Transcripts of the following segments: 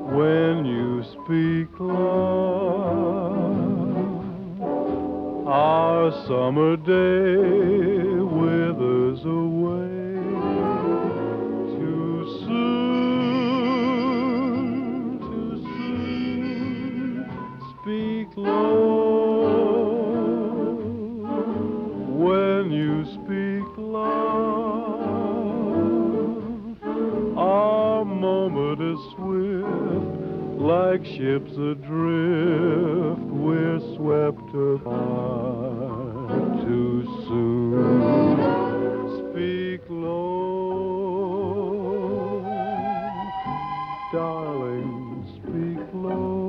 When you speak love, our summer day withers away. Too soon, too soon, speak low. When you speak love, our moment is swift, like ships adrift, we're swept apart too soon. Speak low, darling, speak low.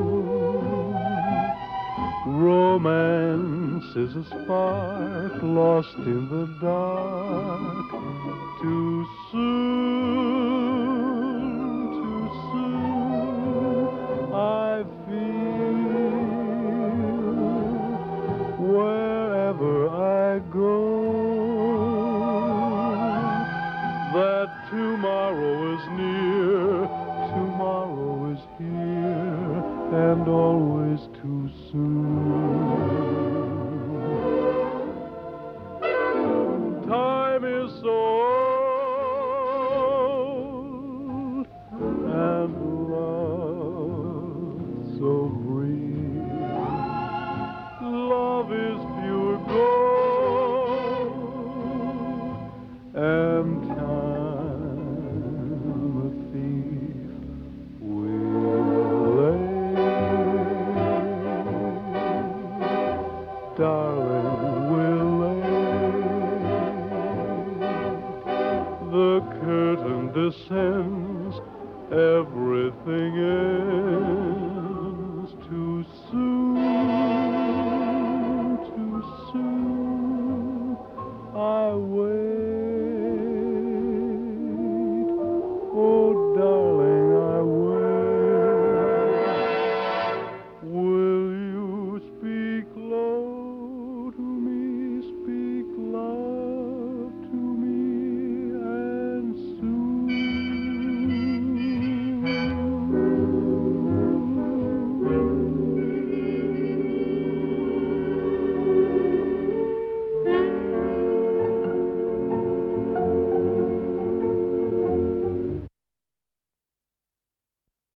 Romance is a spark lost in the dark. Too soon, too soon, I feel wherever I go that tomorrow is near, tomorrow is here, and always too soon. Time is so old, and love so brief. Love is pure gold, and time a thief will lay. Darling, will lay. The curtain descends, everything ends.